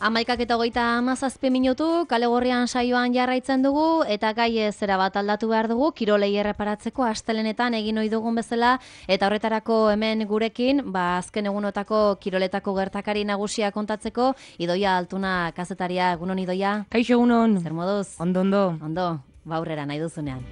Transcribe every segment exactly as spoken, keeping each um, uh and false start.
Amaikak eta hogeita hamazazpi minutu, kale gorrian saioan jarraitzen dugu, eta gai zera bat aldatu behar dugu, kirolei erreparatzeko astelenetan egin ohi dugun bezala, eta horretarako hemen gurekin, ba azken egunotako kiroletako gertakari nagusia kontatzeko, Idoia Altuna kazetaria, egunon Idoia? Kaixo egunon. Zer moduz? Ondo, ondo. Ondo, ba aurrera nahi duzunean.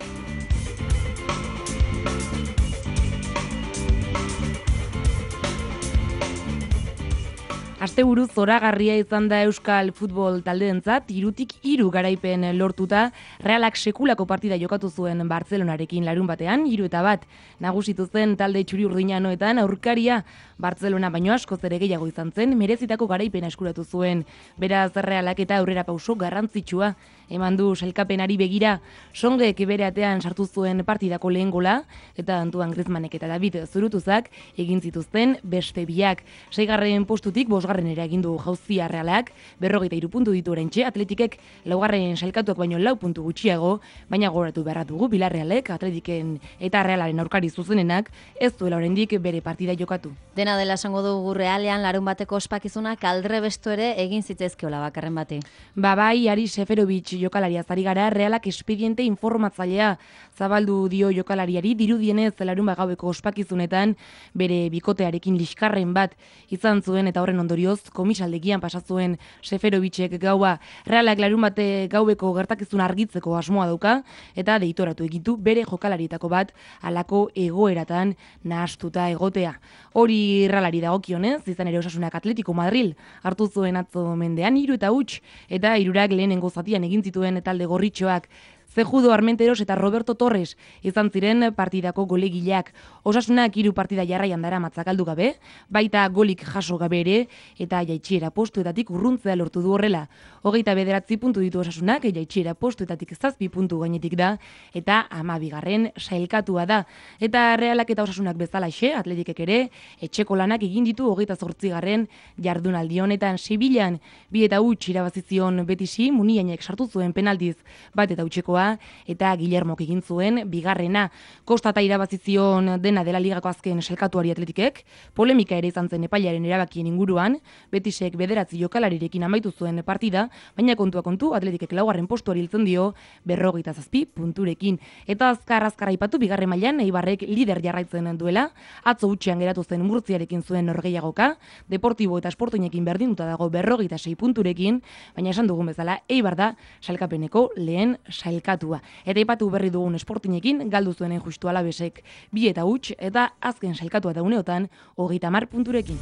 Asteburu zoragarria izan da Euskal futbol taldeentzat, hirutik hiru garaipen lortuta, Realak sekulako partida jokatu zuen Bartzelonarekin larun batean, hiru eta bat nagusitu zen talde txuri-urdinanoetan aurkaria Bartzelona baino askoz ere gehiago izan zen, merezitako garaipena eskuratu zuen. Beraz Realak eta aurrera pauso garrantzitsua eman du sailkapenari begira, Songek bere atean sartu zuen partidako lehen gola, eta Antoine Griezmannek eta David Zurutuzak egin zituzten beste biak. Seigarren postutik bosgarrenera egin du jauzia Realak, berrogeita hiru puntu ditu oraintxe, Atletikek laugarren sailkatuak baino lau puntu gutxiago, baina gogoratu beharra dugu Villarrealek, Atletiken eta Realaren aurkari zuzenenak, ez duela oraindik bere partida jokatu. Dena dela esango dugu Realean larun bateko ospakizunak aldrebestu ere egin zitzaizkiola bakarren bati. Ba bai, Ari Seferovic jokalaria zari gara, Realak espediente informatzailea zabaldu dio jokalariari, dirudienez larun bagaueko ospakizunetan bere bikotearekin liskarren bat izan zuen eta horren ondorioz komisaldegian pasazuen Seferovicek gaua. Realak larun bate gaubeko gertakizun argitzeko asmoa dauka eta deitoratu egitu bere jokalarietako bat halako egoeratan nahastuta egotea. Hori Realari dagokionez, izan ere Osasunak Atletico Madrid hartu zuen atzo mendean hiru eta huts eta hirurak lehenengo zatian egin zituen talde gorritxoak. Zejudo Armenteros eta Roberto Torres izan ziren partidako golegileak. Osasunak hiru partida jarraian dara matzakaldu gabe, baita golik jaso gabe ere, eta jaitsiera postuetatik urruntzea lortu du horrela. Hogeita bederatzi puntu ditu Osasunak, jaitsiera postuetatik zazpi puntu gainetik da, eta hamabigarren sailkatua da. Eta Realak eta Osasunak bezalaxe, Atletikek ere, etxeko lanak egin ditu hogeita zortzigarren jardunaldi honetan. Sevillan, bi eta huts irabazizion Betisi, Muniainek sartu zuen penaltiz bat eta hutsekoa, eta Guillermok egin zuen bigarrena. Kostata irabazizion dena dela ligako azken sailkatuari Atletikek, polemika ere izan zen epailaren erabakien inguruan, Betisek bederatzi jokalarirekin amaitu zuen partida, baina kontua kontu Atletikek laugarren postuari hiltzen dio berrogeita zazpi punturekin. Eta azkar azkar aipatu bigarren mailan Eibarrek lider jarraitzen duela, atzo hutsean geratu zen Murtziarekin zuen norgehiagoka, Deportibo eta Sportinekin berdinduta dago berrogeita sei punturekin, baina esan dugun bezala Eibar da sailkapeneko lehen sailkatua. Eta ipatu berri dugun Sportinekin galdu zuenen justu Alabesek bi eta huts eta azken sailkatua da uneotan hogeita hamar punturekin.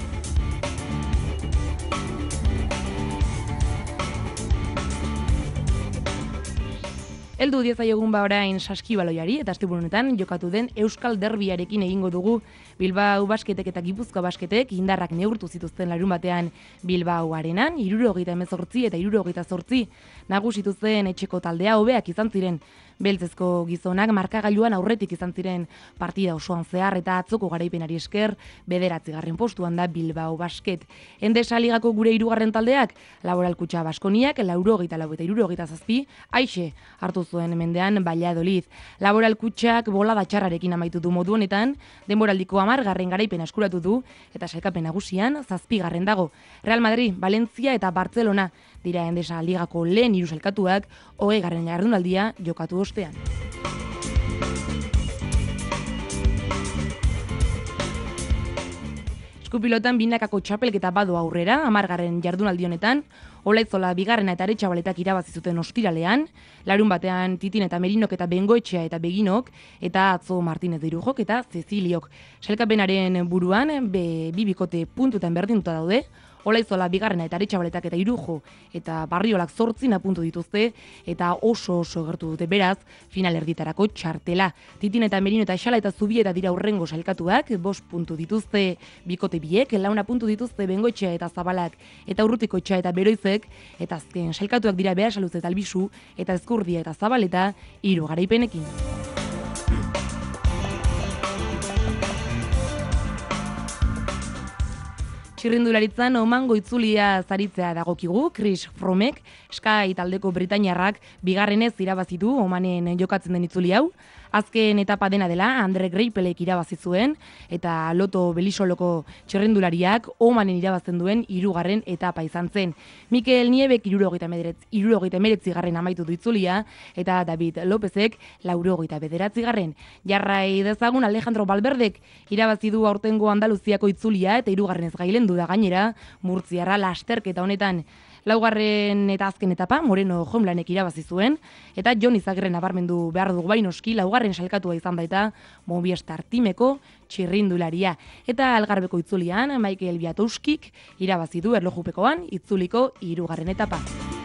Heldu diezaiogun ba orain Saskibaloiari eta asteburunetan jokatu den Euskal Derbiarekin egingo dugu. Bilbao Basketek eta Gipuzkoa Basketek indarrak neurtu zituzten larun batean Bilbao arenan, hirurogeita hemezortzi eta hirurogeita zortzi nagusitu zen etxeko taldea hobeak izan ziren. Beltzezko gizonak markagailuan aurretik izan ziren partida osoan zehar eta atzoko garaipenari esker bederatzigarren postuan da Bilbao Basket. Endesa ligako gure hirugarren taldeak, Laboral Kutxa Baskoniak, laurogeita lau eta hirurogeita zazpi, aixe hartu zuen mendean Valladolid. Laboral Kutxak bolada txarrarekin amaitu du modu honetan, denboraldiko hamargarren garaipena eskuratu du eta sailkapen nagusian zazpigarren dago. Real Madrid, Valencia eta Barcelona dira Endesa ligako lehen hiru sailkatuak hogeigarren jardunaldia jokatu ostean. Eskupilotan binakako txapelketa badu aurrera, hamargarren jardunaldi honetan, Olaizola bigarrena eta Aretxabaletak irabazi zuten ostiralean, larun batean Titin eta Merinok eta Bengoetxea eta Beginok, eta atzo Martinez de Irujok eta Ceciliok. Sailkapenaren buruan, be, bi bikote puntutan berdinduta daude, Olaizola bigarrena eta Aretxabaletak eta Irujo eta Barriolak zortzina puntu dituzte eta oso oso gertu dute beraz final erditarako txartela. Titin eta Merino eta Xala eta Zubieta dira urrengo sailkatuak, bost puntu dituzte bikote biek, launa puntu dituzte Bengoetxea eta Zabalak eta Urrutikoetxea eta Beroizek, eta azken sailkatuak dira Beasaluz eta Albisu eta Ezkurdia eta Zabaleta hiru garaipenekin. Txirrindularitzan omango itzulia zaritzea dagokigu, Chris Froomek, Sky taldeko Britainiarrak bigarrenez irabazitu Omanen jokatzen den itzuli hau. Azken etapa dena dela Andre Greipelek irabazi zuen eta Loto Belisoloko txirrindulariak Omanen irabazten duen hirugarren etapa izan zen. Mikel Niebek hirurogeita hemeretzi garren amaitu du itzulia eta David Lopezek laurogeita bederatzi garren. Jarrai dezagun Alejandro Valverdek irabazi du aurtengo Andaluziako itzulia eta hirugarrenez gailendu da gainera Murtziarra lasterketa honetan. Laugarren eta azken etapa Moreno Homelandek irabazi zuen eta Jon Izagirre nabarmendu behar dugu bainoski laugarren salkatua izan da eta Movistar Teameko txirrindularia. Eta Algarbeko itzulian Michael Biatowskik irabazi du erlojupekoan itzuliko hirugarren etapa.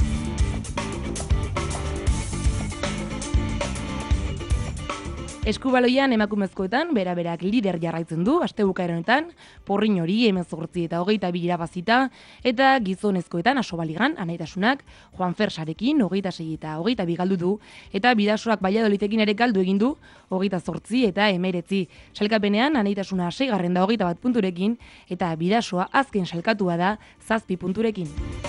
Eskubaloian emakumezkoetan bera-berak lider jarraitzen du astebukaera honetan, Porrin hori hemezortzi eta hogeita bi irabazita, eta gizonezkoetan asobaligan anaitasunak Juan Fersarekin hogeita sei eta hogeita bi galdu du, eta Bidasoak Valladolitekin ere galdu egin du hogeita zortzi eta hemeretzi. Salkapenean anaitasuna seigarren da hogeita bat punturekin, eta Bidasoa azken salkatua da zazpi punturekin.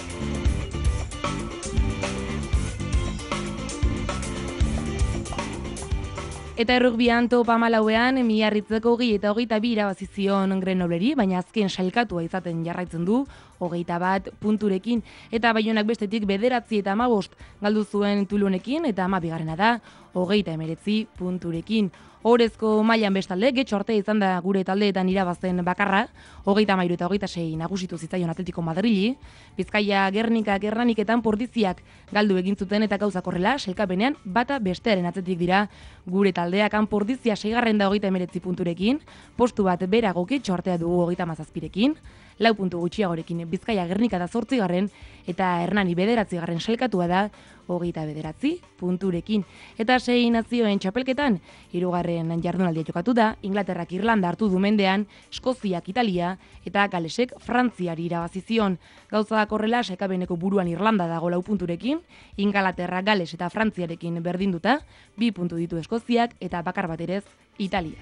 Eta errugbian top hamalauean Miarritzeko hogei eta hogeita bi irabazi zion Grenobleri, baina azken sailkatua izaten jarraitzen du hogeita bat punturekin. Eta Baionak bestetik bederatzi eta hamabost galdu zuen Tulunekin eta hamabigarrena da hogeita hemeretzi punturekin. Orezko mailan bestalde, getxo arte izan da gure taldeetan irabazten bakarra, hogeita hamairu eta hogeita sei nagusitu zitzaion Atletico Madrili, Bizkaia Gernika Gernaniketan Pordiziak galdu egin zuten eta gauzak horrela, sailkapenean bata bestearen atzetik dira gure taldeak. Pordizia seigarren da hogeita hemeretzi punturekin, postu bat berago getxo artea dugu hogeita hamazazpirekin, lau puntu gutxiagorekin Bizkaia Gernika da zortzigarren eta Hernani bederatzigarren sailkatua da hogeita bederatzi punturekin. Eta sei nazioen txapelketan, hirugarren jardunaldia jokatu da, Inglaterrak Irlanda hartu du mendean, Eskoziak Italia eta Galesek Frantziari irabazi zion. Gauzak horrela, sailkapeneko buruan Irlanda dago lau punturekin, Ingalaterra, Gales eta Frantziarekin berdinduta, bi puntu ditu Eskoziak eta bakar baterez Italia.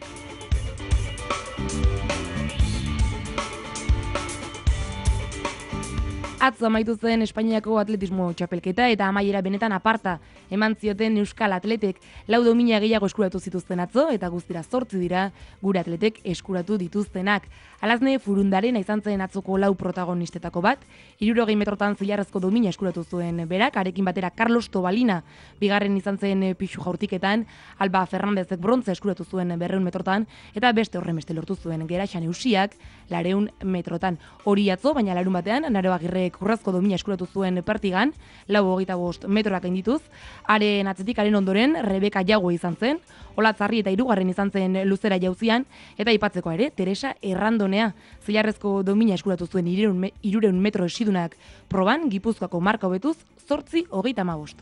Atzo amaitu zen Espainiako atletismo txapelketa eta amaiera benetan aparta eman zioten Euskal Atletek lau domina gehiago eskuratu zituzten atzo eta guztira zortzi dira gure atletek eskuratu dituztenak. Alazne Furundarena izan zen atzoko lau protagonistetako bat, hirurogei metrotan zilarrezko domina eskuratu zuen berak, arekin batera Carlos Tobalina bigarren izan zen pixu jaurtiketan, Alba Fernandezek brontza eskuratu zuen berreun metrotan eta beste horren beste lortu zuen Geraxan Eusiak lareun metrotan. Hori atzo, baina larun batean, Naro Agirrek urrazko domina eskuratu zuen partigan, lau hogeita bost metrorak gaindituz, haren atzetik haren ondoren Rebeka Jago izan zen, Olatzarri eta hirugarren izan zen luzera jauzian, eta aipatzeko ere Teresa Errandonea, zilarrezko domina eskuratu zuen hirureun metro esidunak proban, Gipuzkoako marka hobetuz, zortzi hogeita hamabost.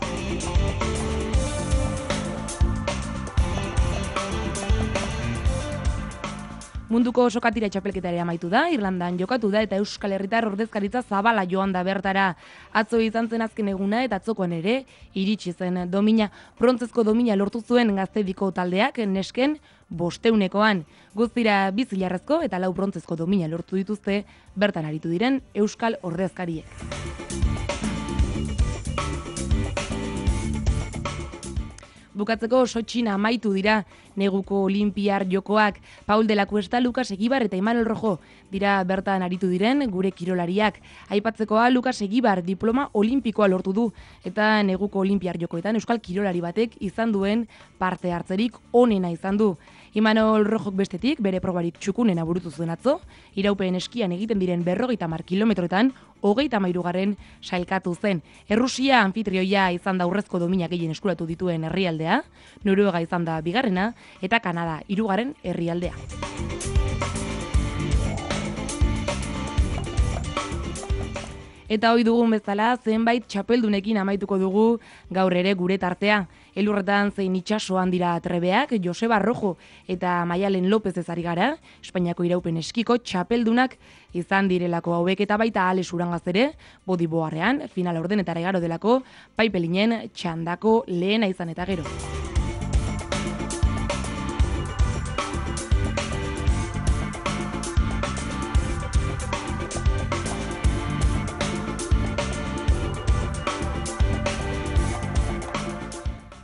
Munduko sokatira txapelketa ere amaitu da, Irlandan jokatu da eta Euskal Herritar ordezkaritza zabala joan da bertara. Atzo izan zen azken eguna eta atzokoan ere iritsi zen domina. Brontzezko domina lortu zuen Gaztediko taldeak nesken bosteunekoan. Guztira bi zilarrezko eta lau brontzezko domina lortu dituzte bertan aritu diren Euskal ordezkariek. Bukatzeko Sotxin amaitu dira neguko olimpiar jokoak. Paul de la Cuesta, Lucas Egibar eta Imanol Rojo dira bertan aritu diren gure kirolariak. Aipatzekoa Lucas Egibar diploma olimpikoa lortu du eta neguko olimpiar jokoetan euskal kirolari batek izan duen parte hartzerik onena izan du. Imanol Rojok bestetik bere probarik txukunena burutu zuen atzo, iraupen eskian egiten diren berrogeita hamar kilometroetan hogeita hamairugarren sailkatu zen. Errusia anfitrioia izan da urrezko domina gehien eskuratu dituen herrialdea, Noruega izan da bigarrena eta Kanada hirugarren herrialdea. Eta hoi dugun bezala, zenbait txapeldunekin amaituko dugu gaur ere gure tartea. Elurretan zein itsasoan dira trebeak, Joseba Rojo eta Maialen López ezari gara, Espainiako iraupen eskiko txapeldunak izan direlako hauek eta baita Alex Urangaz ere, bodiboarrean, final ordenetara igaro delako, Paipelinen txandako lehena izan eta gero.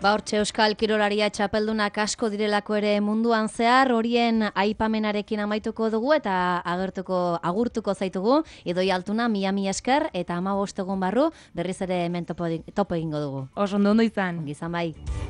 Ba hortxe Euskal Kirolaria txapeldunak asko direlako ere munduan zehar, horien aipamenarekin amaituko dugu eta agertuko agurtuko zaitugu. Idoi Altuna, mila mila esker eta hamabost egun barru berriz ere hemen topo, topo egingo dugu. Oso ondo ondo izan. Ongi izan bai.